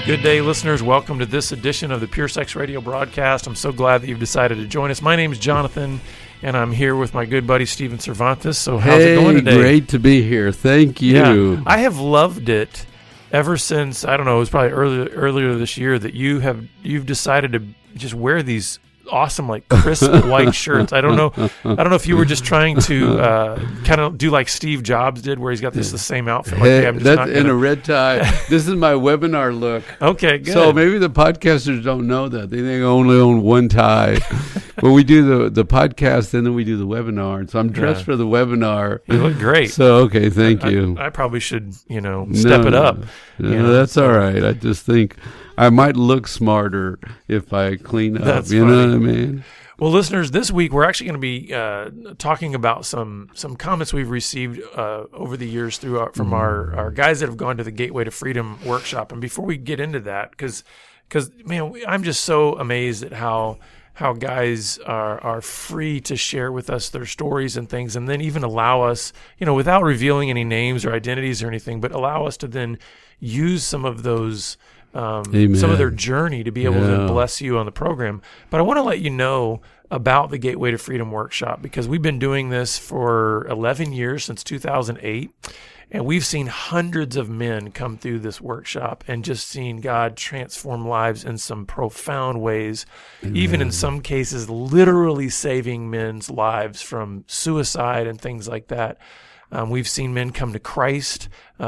Good day, listeners. Welcome to this edition of the Pure Sex Radio broadcast. I'm so glad that you've decided to join us. My name is Jonathan, and I'm here with my good buddy, Steven Cervantes. So how's it going today? Great to be here. Thank you. Yeah, I have loved it ever since, I don't know, it was probably earlier this year that you've decided to just wear these awesome, like, crisp white shirts. I don't know if you were just trying to kind of do like Steve Jobs did, where he's got the same outfit. Like, hey, I'm just that's in a red tie. This is my webinar look. Okay, good. So maybe the podcasters don't know that. They think I only own one tie. But we do the podcast, and then we do the webinar. And so I'm dressed for the webinar. You look great. So, okay, thank you. I probably should, step it up. No, that's all right. I just think I might look smarter if I clean up. That's you funny. know what I mean? Well, listeners, this week we're actually going to be talking about some comments we've received over the years from our guys that have gone to the Gateway to Freedom workshop. And before we get into that, because man, I'm just so amazed at how guys are free to share with us their stories and things, and then even allow us, without revealing any names or identities or anything, but allow us to then use some of those. Some of their journey to be able to bless you on the program. But I want to let you know about the Gateway to Freedom workshop, because we've been doing this for 11 years, since 2008, and we've seen hundreds of men come through this workshop and just seen God transform lives in some profound ways, even in some cases literally saving men's lives from suicide and things like that. We've seen men come to Christ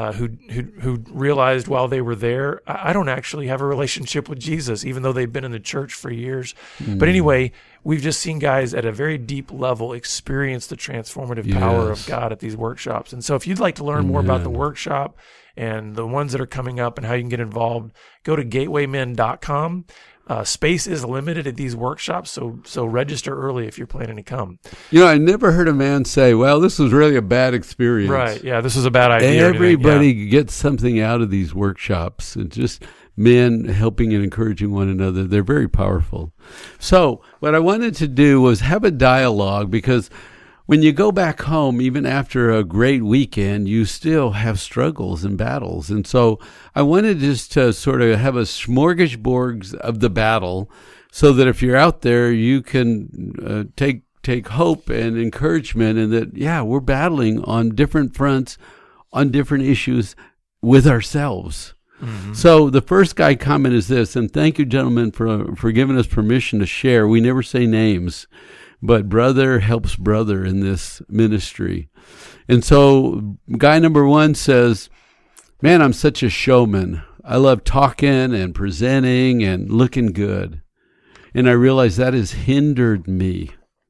who realized while they were there, I don't actually have a relationship with Jesus, even though they've been in the church for years. But anyway, we've just seen guys at a very deep level experience the transformative power of God at these workshops. And so if you'd like to learn more about the workshop and the ones that are coming up and how you can get involved, go to gatewaymen.com. Space is limited at these workshops, so register early if you're planning to come. I never heard a man say, well, this was really a bad experience. Right, yeah, this was a bad idea. Everybody gets something out of these workshops. It's just men helping and encouraging one another. They're very powerful. So what I wanted to do was have a dialogue, because when you go back home, even after a great weekend, you still have struggles and battles. And so I wanted just to sort of have a smorgasbord of the battle, so that if you're out there, you can take hope and encouragement, and that, we're battling on different fronts, on different issues with ourselves. Mm-hmm. So the first guy comment is this, and thank you, gentlemen, for giving us permission to share. We never say names, but brother helps brother in this ministry. And so guy number one says, man, I'm such a showman. I love talking and presenting and looking good. And I realize that has hindered me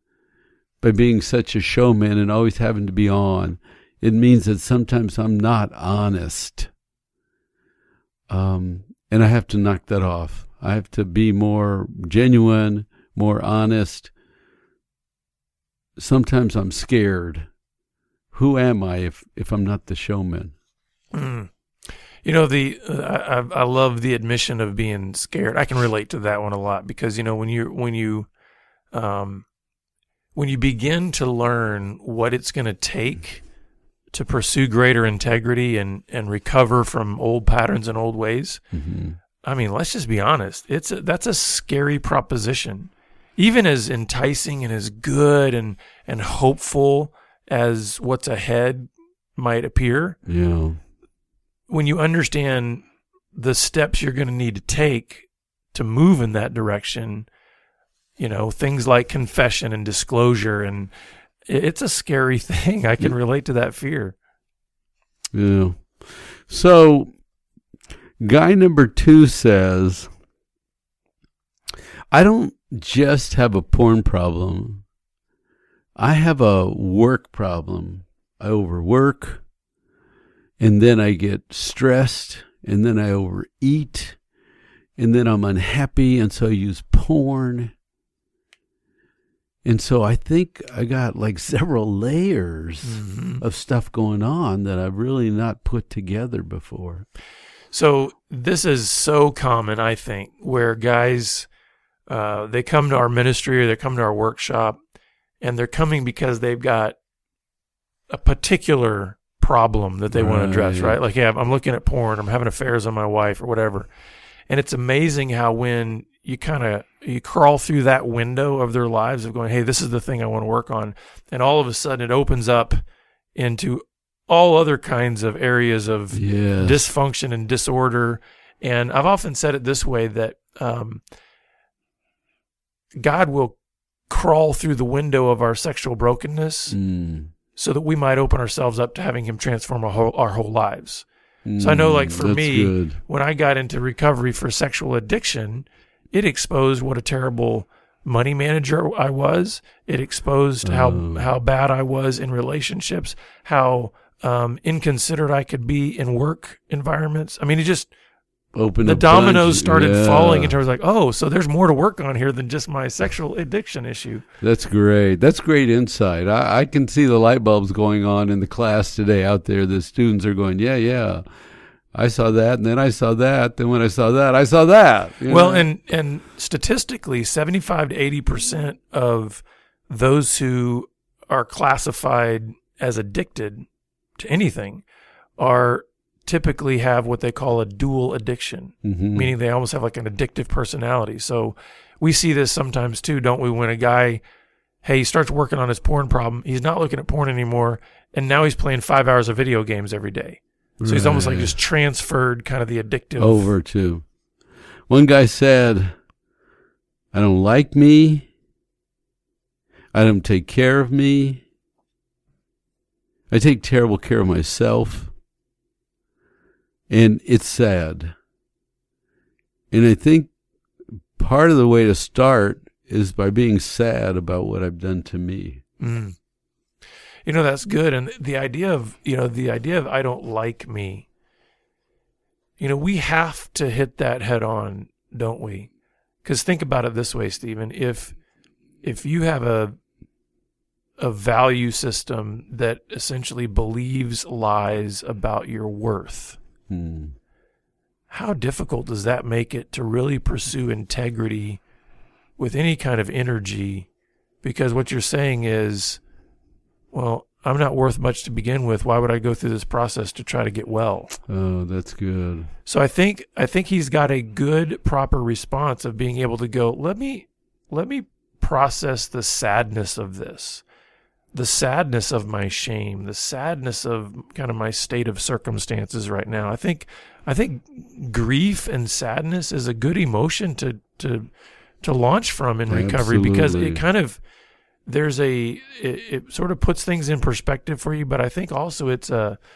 by being such a showman and always having to be on. It means that sometimes I'm not honest. And I have to knock that off. I have to be more genuine, more honest. Sometimes I'm scared. Who am I if I'm not the showman? I love the admission of being scared. I can relate to that one a lot, because when you begin to learn what it's going to take to pursue greater integrity and recover from old patterns and old ways, I mean, let's just be honest. That's a scary proposition. Even as enticing and as good and hopeful as what's ahead might appear, when you understand the steps you're going to need to take to move in that direction, things like confession and disclosure, and it's a scary thing. I can relate to that fear. Yeah. So guy number two says, I don't just have a porn problem. I have a work problem. I overwork, and then I get stressed, and then I overeat, and then I'm unhappy, and so I use porn. And so I think I got like several layers of stuff going on that I've really not put together before. So this is so common, I think, where guys, they come to our ministry or they come to our workshop, and they're coming because they've got a particular problem that they want to address, right? Like, I'm looking at porn, I'm having affairs on my wife or whatever. And it's amazing how when you you crawl through that window of their lives of going, hey, this is the thing I want to work on. And all of a sudden it opens up into all other kinds of areas of dysfunction and disorder. And I've often said it this way, that God will crawl through the window of our sexual brokenness so that we might open ourselves up to having him transform our whole lives. So I know, like for me, when I got into recovery for sexual addiction, it exposed what a terrible money manager I was. It exposed how bad I was in relationships, how inconsiderate I could be in work environments. I mean, it just the dominoes started falling in terms of like, oh, so there's more to work on here than just my sexual addiction issue. That's great. That's great insight. I can see the light bulbs going on in the class today out there. The students are going, yeah. I saw that, and then I saw that. Then when I saw that, I saw that. Well, and statistically, 75 to 80% of those who are classified as addicted to anything typically have what they call a dual addiction, meaning they almost have like an addictive personality. So we see this sometimes too, don't we? When a guy, he starts working on his porn problem, he's not looking at porn anymore, and now he's playing 5 hours of video games every day. So he's almost like just transferred kind of the addictive over to. One guy said, I don't like me. I don't take care of me. I take terrible care of myself. And it's sad. And I think part of the way to start is by being sad about what I've done to me. That's good. And the idea of I don't like me, we have to hit that head on, don't we? Because think about it this way, Stephen. If you have a value system that essentially believes lies about your worth, how difficult does that make it to really pursue integrity with any kind of energy? Because what you're saying is, well, I'm not worth much to begin with. Why would I go through this process to try to get well? Oh, that's good. So I think he's got a good, proper response of being able to go, let me process the sadness of this, the sadness of my shame, the sadness of kind of my state of circumstances right now. I think grief and sadness is a good emotion to launch from in recovery. Absolutely. Because it kind of it sort of puts things in perspective for you, but I think also it's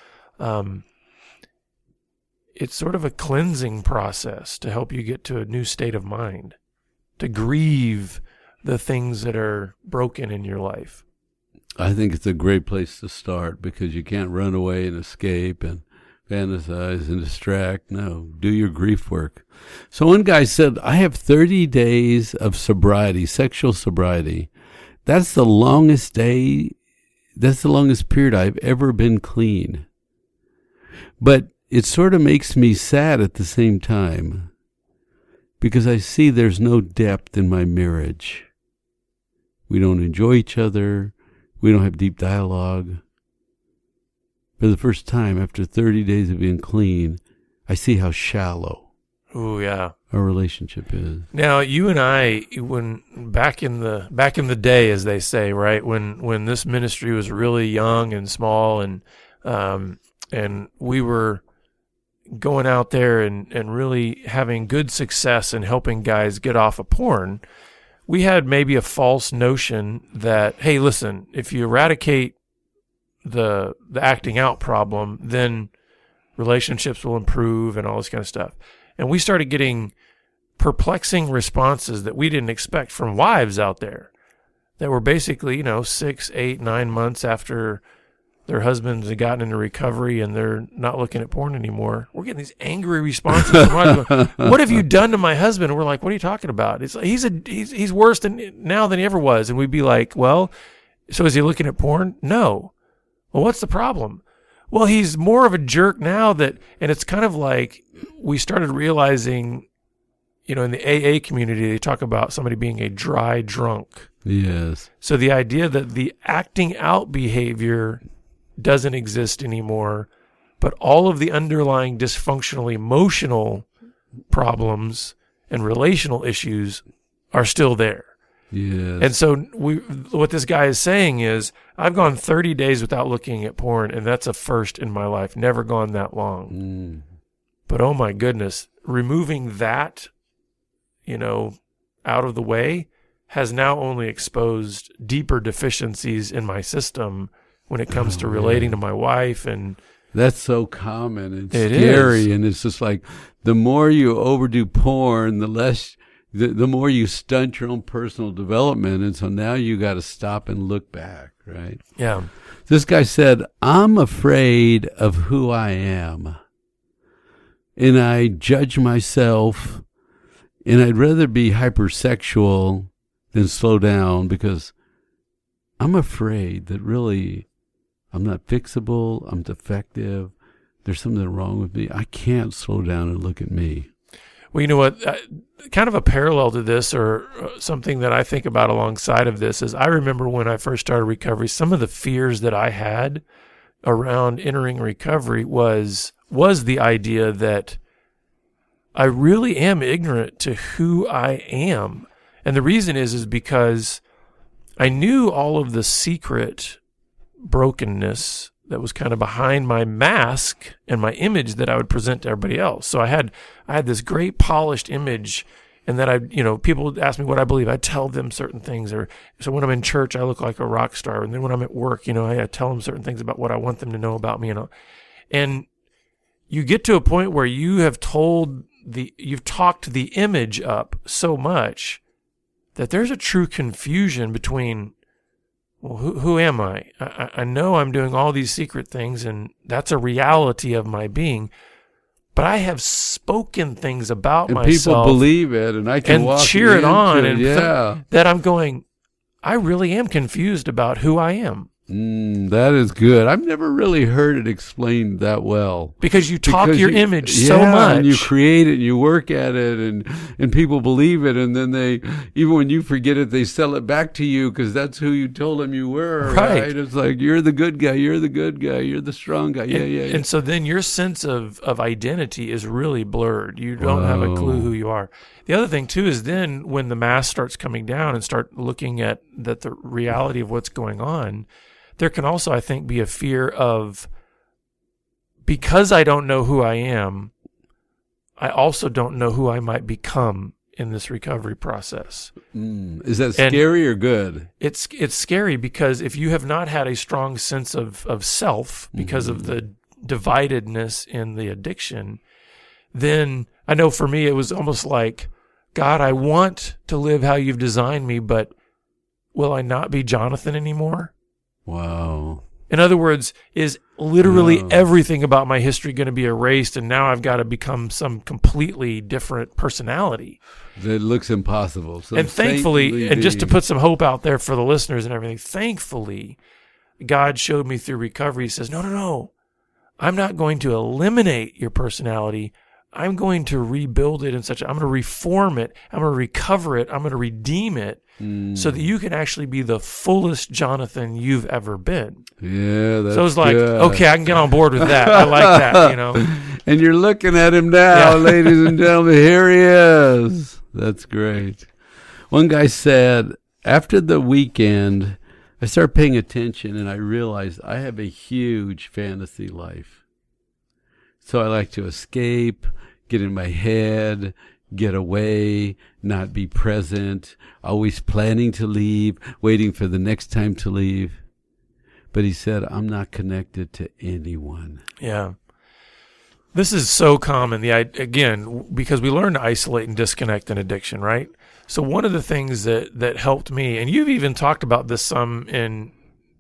sort of a cleansing process to help you get to a new state of mind, to grieve the things that are broken in your life. I think it's a great place to start, because you can't run away and escape and fantasize and distract. No, do your grief work. So one guy said, I have 30 days of sobriety, sexual sobriety. That's the longest day. That's the longest period I've ever been clean. But it sort of makes me sad at the same time, because I see there's no depth in my marriage. We don't enjoy each other. We don't have deep dialogue. For the first time, after 30 days of being clean, I see how shallow our relationship is. Now, you and I, when back in the day, as they say, right, when this ministry was really young and small, and we were going out there and really having good success in helping guys get off of porn, we had maybe a false notion that, hey, listen, if you eradicate the acting out problem, then relationships will improve and all this kind of stuff. And we started getting perplexing responses that we didn't expect from wives out there that were basically, 6, 8, 9 months after their husbands had gotten into recovery and they're not looking at porn anymore. We're getting these angry responses from wives going, what have you done to my husband? And we're like, what are you talking about? It's like, he's worse now than he ever was. And we'd be like, well, so is he looking at porn? No. Well, what's the problem? Well, he's more of a jerk now and it's kind of like we started realizing, in the AA community, they talk about somebody being a dry drunk. Yes. So the idea that the acting out behavior doesn't exist anymore, but all of the underlying dysfunctional emotional problems and relational issues are still there. Yes. And so what this guy is saying is, I've gone 30 days without looking at porn, and that's a first in my life. Never gone that long. But oh my goodness, removing that, out of the way has now only exposed deeper deficiencies in my system when it comes to relating to my wife. And that's so common and it scary. is. And it's just like, the more you overdo porn, the more you stunt your own personal development. And so now you got to stop and look back, right? Yeah. This guy said, I'm afraid of who I am. And I judge myself, and I'd rather be hypersexual than slow down because I'm afraid that really I'm not fixable, I'm defective, there's something wrong with me. I can't slow down and look at me. Well, you know what? Kind of a parallel to this, or something that I think about alongside of this, is I remember when I first started recovery, some of the fears that I had around entering recovery was the idea that I really am ignorant to who I am. And the reason is because I knew all of the secret brokenness that was kind of behind my mask and my image that I would present to everybody else. So I had this great polished image, and that people would ask me what I believe. I tell them certain things. Or so when I'm in church, I look like a rock star. And then when I'm at work, I tell them certain things about what I want them to know about me. And you get to a point where you've talked the image up so much that there's a true confusion between, well, who am I? I know I'm doing all these secret things, and that's a reality of my being, but I have spoken things about myself. And people believe it, and I can walk cheer it on, and yeah. That I'm going, I really am confused about who I am. That is good. I've never really heard it explained that well. Because you talk your image so much. And you create it, and you work at it, and people believe it, and then even when you forget it, they sell it back to you because that's who you told them you were. Right? It's like, you're the good guy, you're the good guy, you're the strong guy. Yeah. And so then your sense of identity is really blurred. You don't have a clue who you are. The other thing, too, is then when the mask starts coming down and start looking at the reality of what's going on, there can also, I think, be a fear of, because I don't know who I am, I also don't know who I might become in this recovery process. Is that scary or good? It's scary because if you have not had a strong sense of self because of the dividedness in the addiction, then I know for me it was almost like, God, I want to live how you've designed me, but will I not be Jonathan anymore? Wow. In other words, is literally everything about my history going to be erased, and now I've got to become some completely different personality? That looks impossible. And thankfully, and just to put some hope out there for the listeners and everything, thankfully, God showed me through recovery. He says, no, I'm not going to eliminate your personality. I'm going to rebuild it I'm going to reform it. I'm going to recover it. I'm going to redeem it so that you can actually be the fullest Jonathan you've ever been. Yeah, that's so it's like, good. Okay, I can get on board with that. I like that, And you're looking at him now, ladies and gentlemen. Here he is. That's great. One guy said, after the weekend, I started paying attention and I realized I have a huge fantasy life. So I like to escape, get in my head, get away, not be present, always planning to leave, waiting for the next time to leave. But he said, I'm not connected to anyone. Yeah. This is so common, again, because we learn to isolate and disconnect in addiction, right? So one of the things that helped me, and you've even talked about this some in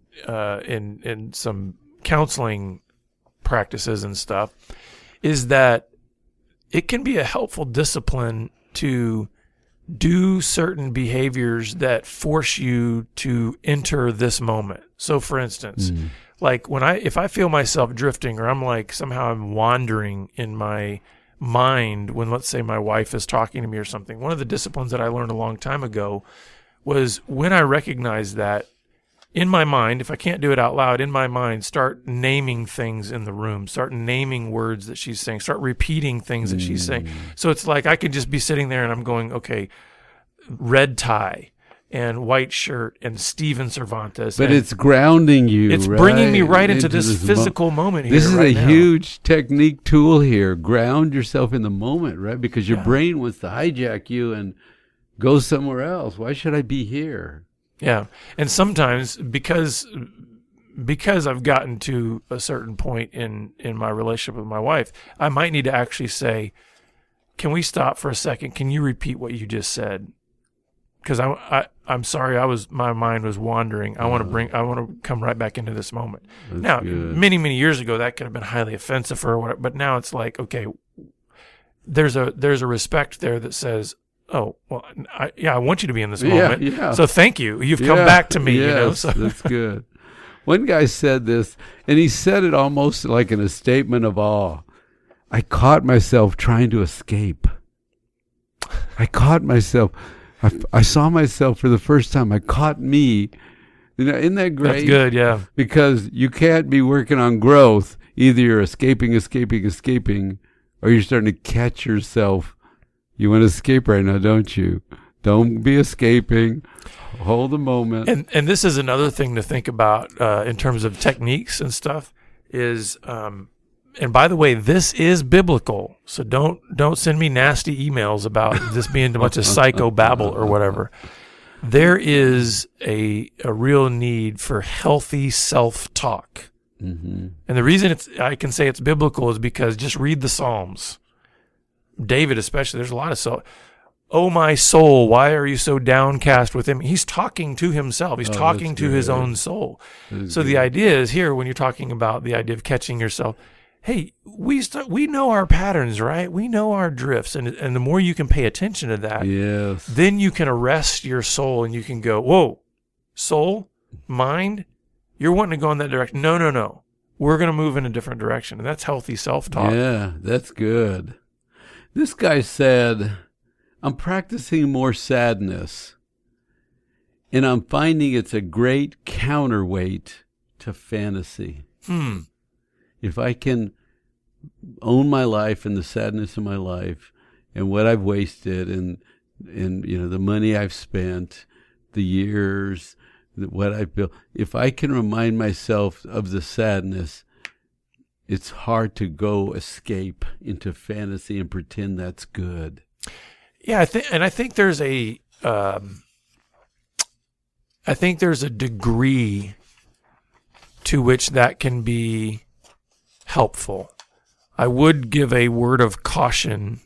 some counseling practices and stuff, is that it can be a helpful discipline to do certain behaviors that force you to enter this moment. So for instance, like if I feel myself drifting, or I'm wandering in my mind when, let's say, my wife is talking to me or something, one of the disciplines that I learned a long time ago was, when I recognize that, in my mind, if I can't do it out loud, in my mind, start naming things in the room, start naming words that she's saying, start repeating things that she's saying. So it's like I could just be sitting there and I'm going, okay, red tie and white shirt and Steven Cervantes. But it's grounding you. It's bringing me right into this physical moment here. This is right a now. huge technique tool here. Ground yourself in the moment, right? Because your brain wants to hijack you and go somewhere else. Why should I be here? Yeah. And sometimes because I've gotten to a certain point in my relationship with my wife, I might need to actually say, can we stop for a second? Can you repeat what you just said? Because I'm sorry, my mind was wandering. I want to come right back into this moment. That's now, good. many years ago, that could have been highly offensive or whatever. But now it's like, okay, there's a respect there that says, oh, well, I want you to be in this moment. Yeah. So thank you. You've come back to me. Yes, So. That's good. One guy said this, and he said it almost like in a statement of awe. I caught myself trying to escape. I caught myself. I saw myself for the first time. I caught me. Isn't that great? That's good, yeah. Because you can't be working on growth. Either you're escaping, or you're starting to catch yourself. You want to escape right now, don't you? Don't be escaping. Hold the moment. And this is another thing to think about in terms of techniques and stuff is, and by the way, this is biblical. So don't send me nasty emails about this being a bunch of psychobabble or whatever. There is a real need for healthy self-talk. Mm-hmm. And the reason I can say it's biblical is because just read the Psalms. David especially, there's a lot of oh my soul, why are you so downcast within me? He's talking to himself. He's talking to his own soul. So the idea is here, when you're talking about the idea of catching yourself, hey, we know our patterns, right? We know our drifts, and the more you can pay attention to that, yes, then you can arrest your soul and you can go, whoa, soul, mind, you're wanting to go in that direction. No. We're going to move in a different direction, and that's healthy self-talk. Yeah, that's good. This guy said, I'm practicing more sadness, and I'm finding it's a great counterweight to fantasy. If I can own my life and the sadness of my life and what I've wasted and the money I've spent, the years, what I've built, if I can remind myself of the sadness, it's hard to go escape into fantasy and pretend that's good. Yeah, I think there's a degree to which that can be helpful. I would give a word of caution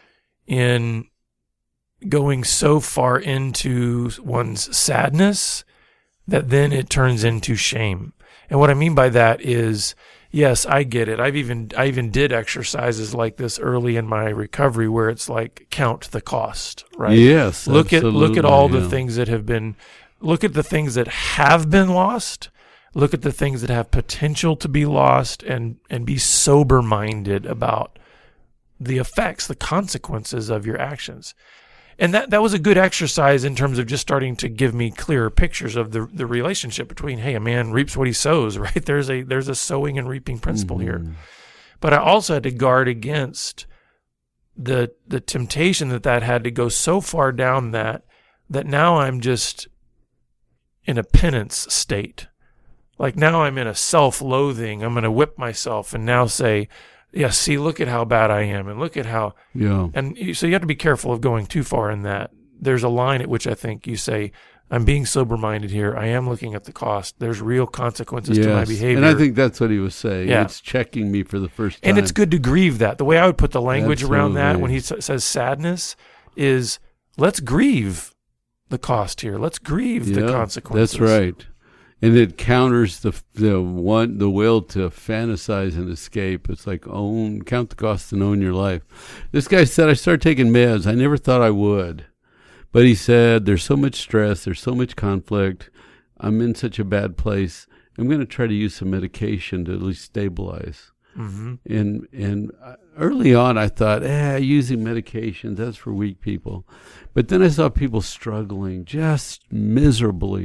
in going so far into one's sadness that then it turns into shame. And what I mean by that is, yes, I get it. I even did exercises like this early in my recovery where it's like count the cost, right? Yes, look at all the yeah. things that have been, look at the things that have been lost, look at the things that have potential to be lost, and be sober-minded about the effects, the consequences of your actions. And that was a good exercise in terms of just starting to give me clearer pictures of the relationship between, hey, a man reaps what he sows, right? There's a sowing and reaping principle here. But I also had to guard against the temptation that had to go so far down that now I'm just in a penance state. Like now I'm in a self-loathing. I'm going to whip myself and now say, yeah, see, look at how bad I am, and look at how. Yeah. And so you have to be careful of going too far in that. There's a line at which I think you say, I'm being sober-minded here. I am looking at the cost. There's real consequences to my behavior. And I think that's what he was saying. Yeah. It's checking me for the first time. And it's good to grieve that. The way I would put the language around that Absolutely. when he says sadness is, let's grieve the cost here. Let's grieve the consequences. That's right. And it counters the will to fantasize and escape. It's like count the cost and own your life. This guy said, I started taking meds. I never thought I would. But he said, there's so much stress, there's so much conflict. I'm in such a bad place. I'm going to try to use some medication to at least stabilize. Mm-hmm. And early on, I thought, using medications, that's for weak people. But then I saw people struggling just miserably.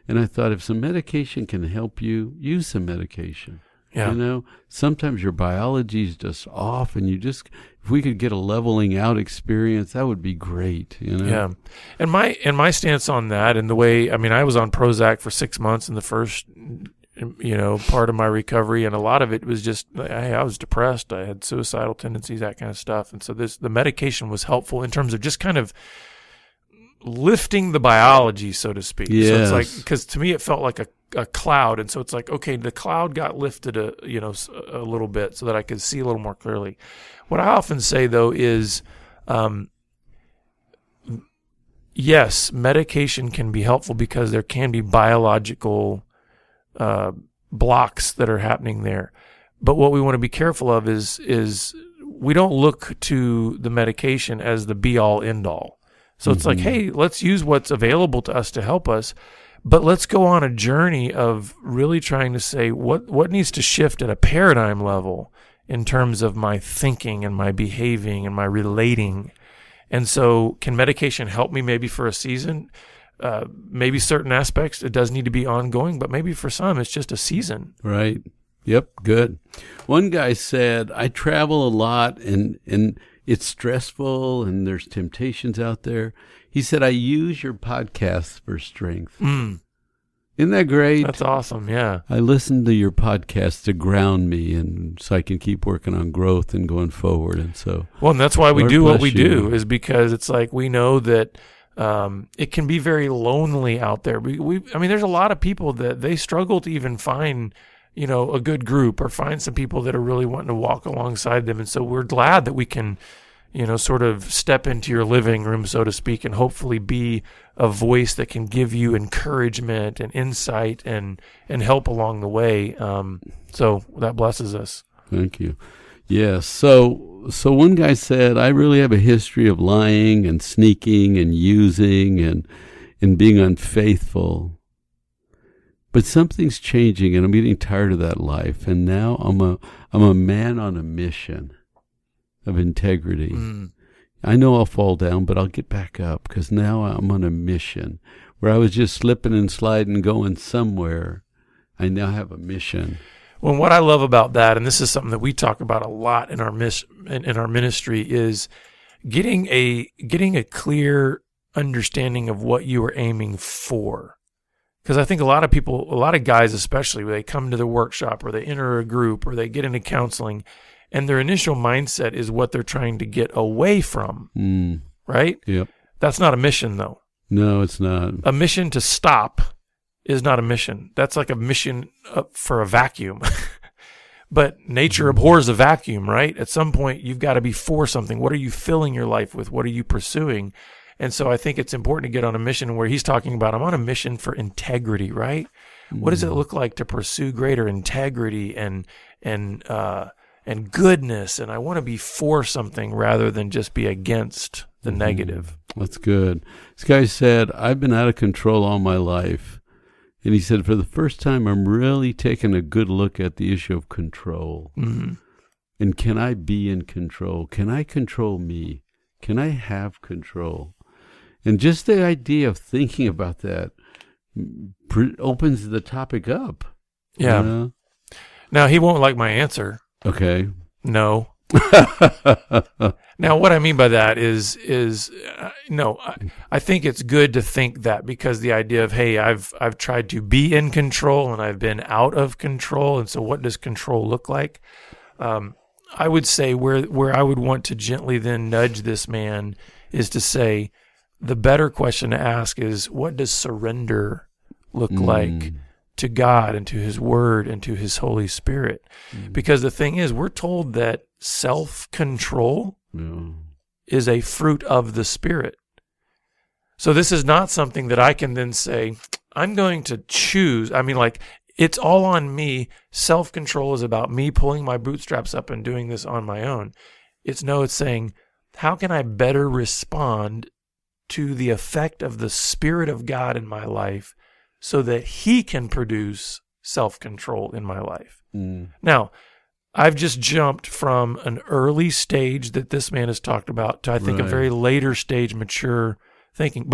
And I thought, if some medication can help you, use some medication. Yeah. You know, sometimes your biology is just off, and if we could get a leveling out experience, that would be great. You know. Yeah. And my stance on that, and the way, I mean, I was on Prozac for 6 months in the first, part of my recovery, and a lot of it was just, I was depressed. I had suicidal tendencies, that kind of stuff. And so the medication was helpful in terms of just kind of lifting the biology, so to speak. Yes. So it's like, because to me it felt like a cloud, and so it's like, okay, the cloud got lifted a little bit so that I could see a little more clearly. What I often say though is, yes, medication can be helpful because there can be biological blocks that are happening there. But what we want to be careful of is we don't look to the medication as the be all end all. So it's like, hey, let's use what's available to us to help us, but let's go on a journey of really trying to say what needs to shift at a paradigm level in terms of my thinking and my behaving and my relating. And so can medication help me maybe for a season? Maybe certain aspects, it does need to be ongoing, but maybe for some, it's just a season. Right. Yep. Good. One guy said, I travel a lot and it's stressful and there's temptations out there. He said, I use your podcasts for strength. Isn't that great? That's awesome. Yeah. I listen to your podcast to ground me, and so I can keep working on growth and going forward. And so, well, and that's why we Lord do what bless we you. do, is because it's like we know that it can be very lonely out there. I mean, there's a lot of people that they struggle to even find, a good group or find some people that are really wanting to walk alongside them. And so we're glad that we can, sort of step into your living room, so to speak, and hopefully be a voice that can give you encouragement and insight and help along the way. So that blesses us. Thank you. Yes. So one guy said, I really have a history of lying and sneaking and using and being unfaithful. But something's changing, and I'm getting tired of that life. And now I'm a man on a mission of integrity. I know I'll fall down, but I'll get back up, because now I'm on a mission. Where I was just slipping and sliding, going somewhere, I now have a mission. Well, what I love about that, and this is something that we talk about a lot in our ministry, is getting a clear understanding of what you are aiming for. Because I think a lot of guys especially, when they come to the workshop or they enter a group or they get into counseling, and their initial mindset is what they're trying to get away from, right? Yep. That's not a mission, though. No, it's not. A mission to stop is not a mission. That's like a mission for a vacuum. But nature abhors a vacuum, right? At some point, you've got to be for something. What are you filling your life with? What are you pursuing? And so I think it's important to get on a mission where he's talking about, I'm on a mission for integrity, right? What does it look like to pursue greater integrity and goodness? And I want to be for something rather than just be against the negative. That's good. This guy said, I've been out of control all my life. And he said, for the first time, I'm really taking a good look at the issue of control. And can I be in control? Can I control me? Can I have control? And just the idea of thinking about that opens the topic up. Yeah. You know? Now, he won't like my answer. Okay. No. Now, what I mean by that is no. I think it's good to think that, because the idea of, hey, I've tried to be in control and I've been out of control, and so what does control look like? I would say where I would want to gently then nudge this man is to say, the better question to ask is, what does surrender look like to God and to His Word and to His Holy Spirit? Because the thing is, we're told that self-control is a fruit of the Spirit. So this is not something that I can then say, I'm going to choose. I mean, like, it's all on me. Self-control is about me pulling my bootstraps up and doing this on my own. It's saying, how can I better respond to the effect of the Spirit of God in my life so that He can produce self-control in my life? Now, I've just jumped from an early stage that this man has talked about to, I think, a very later stage, mature thinking. But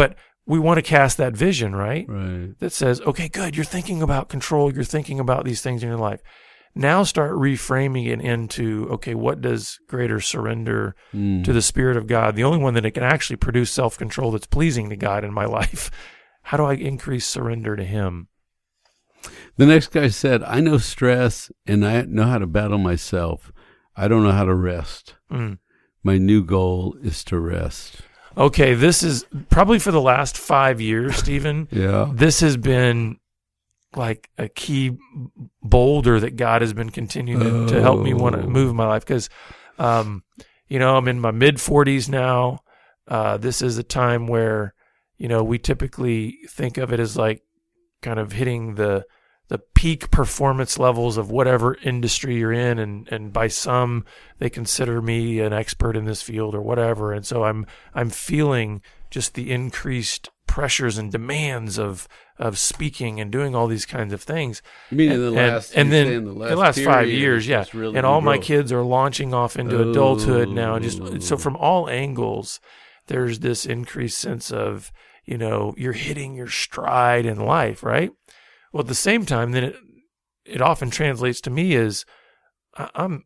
we want to cast that vision, right? Right. That says, okay, good. You're thinking about control. You're thinking about these things in your life. Now start reframing it into, okay, what does greater surrender to the Spirit of God, the only one that it can actually produce self-control that's pleasing to God in my life. How do I increase surrender to Him? The next guy said, I know stress and I know how to battle myself. I don't know how to rest. My new goal is to rest. Okay, this is probably for the last 5 years, Stephen. Yeah. This has been like a key boulder that God has been continuing to help me want to move in my life. Because, I'm in my mid-40s now. This is a time where, we typically think of it as like kind of hitting the peak performance levels of whatever industry you're in, and by some they consider me an expert in this field or whatever, and so I'm feeling just the increased pressures and demands of speaking and doing all these kinds of things. You mean in the last 5 years, yeah. Really and all my kids are launching off into adulthood now, and just so from all angles, there's this increased sense of you're hitting your stride in life, right? Well, at the same time, then it often translates to me as I'm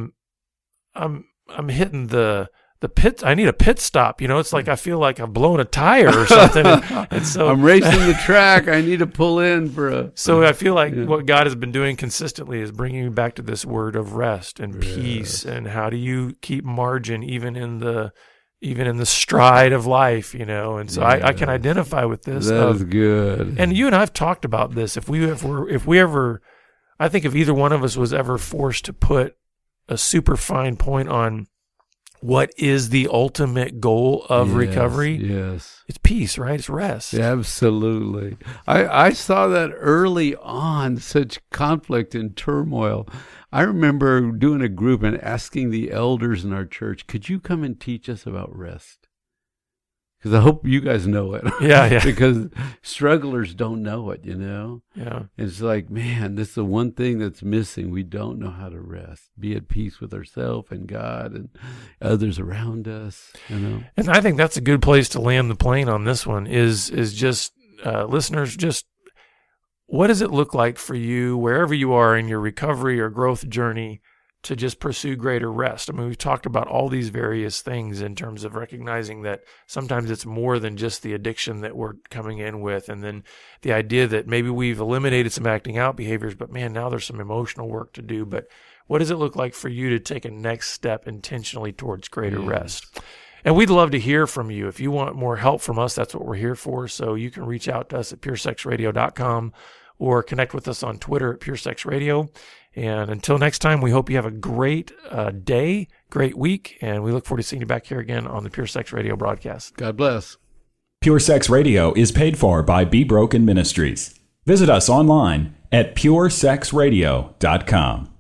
hitting the pit. I need a pit stop. It's like I feel like I've blown a tire or something. and so I'm racing the track. I need to pull in for a. So I feel like what God has been doing consistently is bringing me back to this word of rest and peace, and how do you keep margin even in the stride of life, and so I can identify with this. That is good. And you and I have talked about this. If we ever, I think if either one of us was ever forced to put a super fine point on what is the ultimate goal of recovery, it's peace, right? It's rest. Yeah, absolutely. I saw that early on, such conflict and turmoil. I remember doing a group and asking the elders in our church, could you come and teach us about rest? Because I hope you guys know it. Yeah. Because strugglers don't know it, Yeah. It's like, man, this is the one thing that's missing. We don't know how to rest, be at peace with ourselves and God and others around us, And I think that's a good place to land the plane on this one is just, listeners, just what does it look like for you, wherever you are in your recovery or growth journey, to just pursue greater rest? I mean, we've talked about all these various things in terms of recognizing that sometimes it's more than just the addiction that we're coming in with, and then the idea that maybe we've eliminated some acting out behaviors, but man, now there's some emotional work to do. But what does it look like for you to take a next step intentionally towards greater rest? And we'd love to hear from you. If you want more help from us, that's what we're here for. So you can reach out to us at puresexradio.com or connect with us on Twitter at puresexradio. And until next time, we hope you have a great day, great week, and we look forward to seeing you back here again on the Pure Sex Radio broadcast. God bless. Pure Sex Radio is paid for by Be Broken Ministries. Visit us online at puresexradio.com.